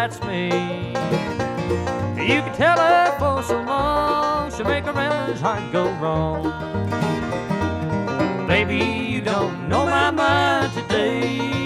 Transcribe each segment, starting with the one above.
that's me. You can tell her for so long, she'll make a man's heart go wrong. Baby, you don't know my mind today.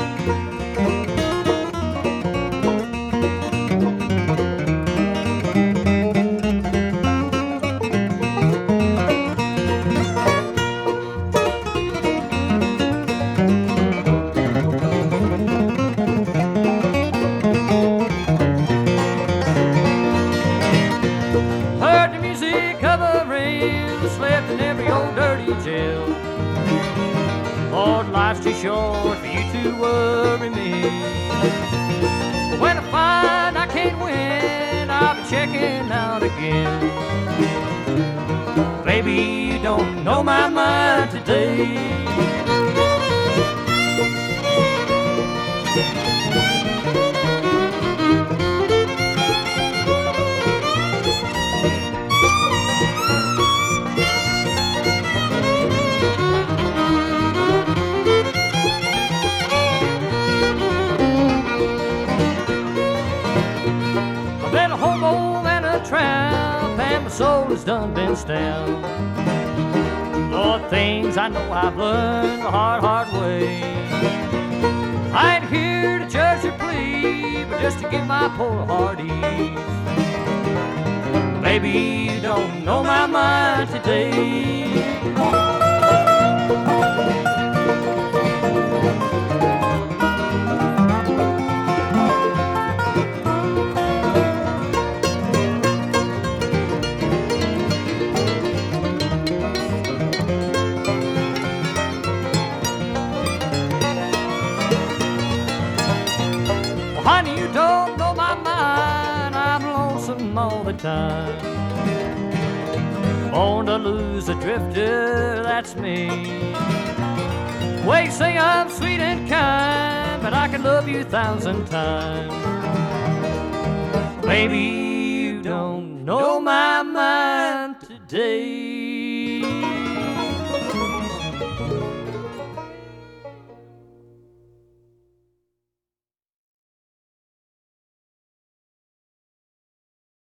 Heard the music of a rain, slept in every old dirty jail. Lord, life's too short for you to worry me. But when I find I can't win, I'll be checking out again. Baby, you don't know my mind today. I've been a hobo and a tramp, and my soul has done been stamped. Lord, things I know I've learned the hard, hard way. I ain't here to judge or plead, but just to give my poor heart ease. Baby, you don't know my mind today. Honey, you don't know my mind. I'm lonesome all the time. Born to lose a drifter, that's me. Way you sing I'm sweet and kind, but I can love you 1,000 times. Baby, you don't know my mind today.